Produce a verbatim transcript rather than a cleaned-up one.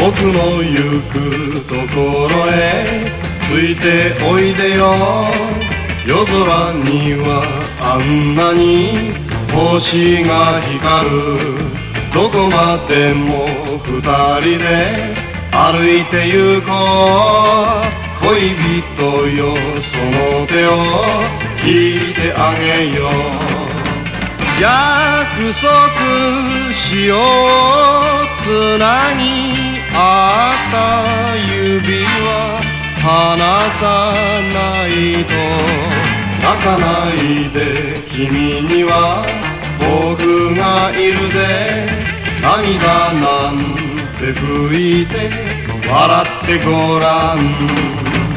僕の行くところへついておいでよ。夜空にはあんなに星が光る。どこまでも二人で歩いて行こう。恋人よその手を引いてあげよう。約束しようつなぎ合った指は離さないと。泣かないで君には僕がいるぜ。涙なんて拭いて笑ってごらん。